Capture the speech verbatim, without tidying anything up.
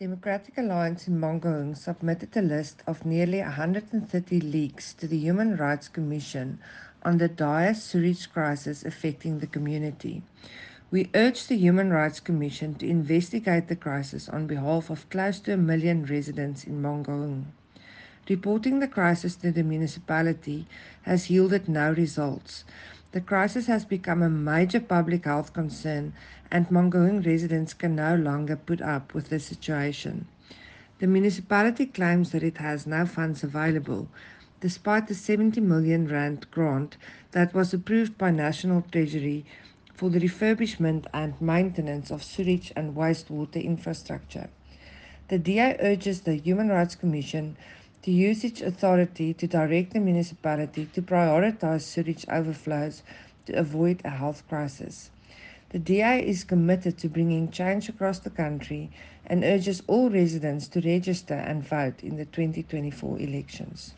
Democratic Alliance in Mangaung submitted a list of nearly one hundred thirty leaks to the Human Rights Commission on the dire sewage crisis affecting the community. We urge the Human Rights Commission to investigate the crisis on behalf of close to a million residents in Mangaung. Reporting the crisis to the municipality has yielded no results. The crisis has become a major public health concern, and Mangaung residents can no longer put up with the situation. The municipality claims that it has no funds available, despite the seventy million rand grant that was approved by National Treasury for the refurbishment and maintenance of sewage and wastewater infrastructure. The D A urges the Human Rights Commission to use its authority to direct the municipality to prioritize sewage overflows to avoid a health crisis. The D A is committed to bringing change across the country and urges all residents to register and vote in the twenty twenty-four elections.